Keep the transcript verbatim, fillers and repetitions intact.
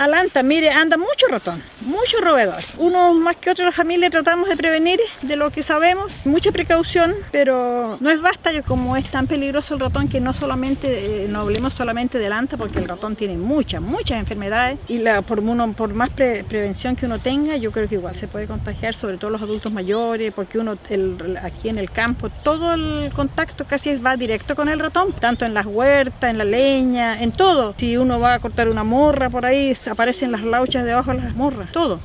Alanta, mire, anda mucho ratón, mucho roedor. Unos más que otros, la familia tratamos de prevenir de lo que sabemos, mucha precaución, pero no es basta, como es tan peligroso el ratón que no solamente, eh, no hablemos solamente de Alanta, porque el ratón tiene muchas, muchas enfermedades y la, por, uno, por más pre, prevención que uno tenga, yo creo que igual se puede contagiar, sobre todo los adultos mayores, porque uno el, aquí en el campo todo el contacto casi va directo con el ratón, tanto en las huertas, en la leña, en todo. Si uno va a cortar una morra por ahí, aparecen las lauchas debajo de las morras, todo.